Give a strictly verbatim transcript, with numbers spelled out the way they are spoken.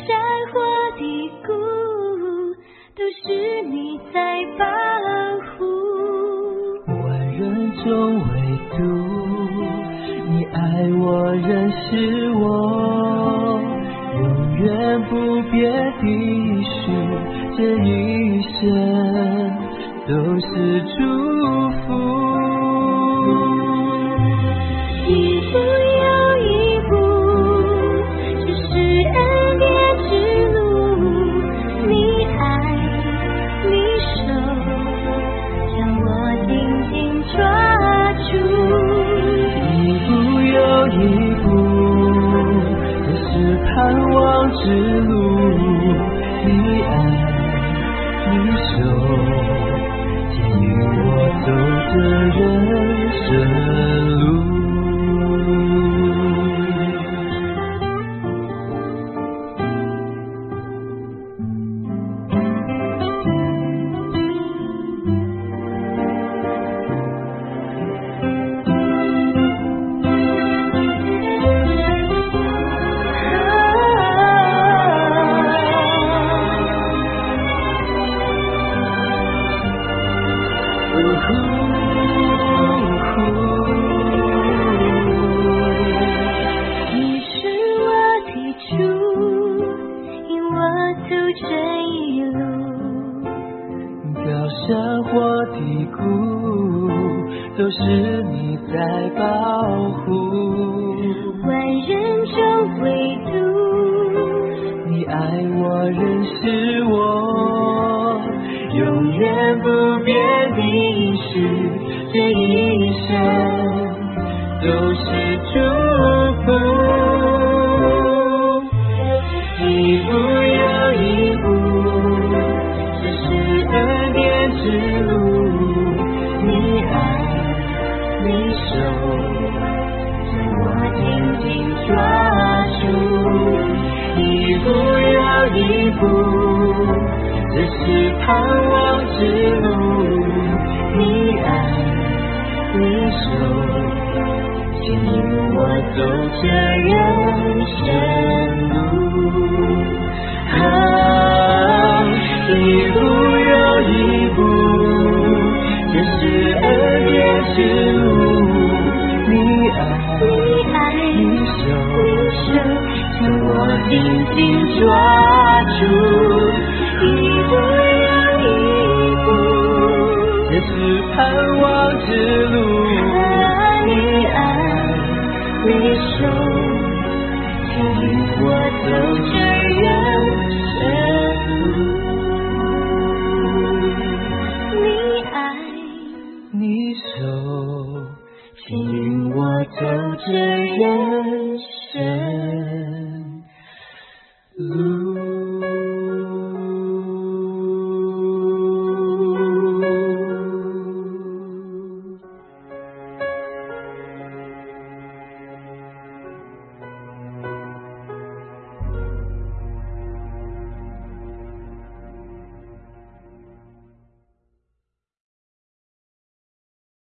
山或低谷，都是你在保护。 万人中唯独你爱我，认识我，永远不变的是这一生都是祝福。 一步又一步，这是恩典之路，你爱你手将我紧紧抓住。 一步又一步，这是盼望之路，你爱你手牵引我走着人生路。 你是我的主，引我走这一路。 高山或低谷，都是你在保护。 万人中唯独你爱我，认识我，永远不变的是这一生都是祝福。一步又一步，这是恩典之路，你爱你手将我紧紧抓住。一步又一步，这是盼望之路，你爱你手牵引我走这人生路。啊，一步又一步，这是恩典之路，你爱你手将我紧紧抓住。一步又一步，这是盼望之路，你爱你手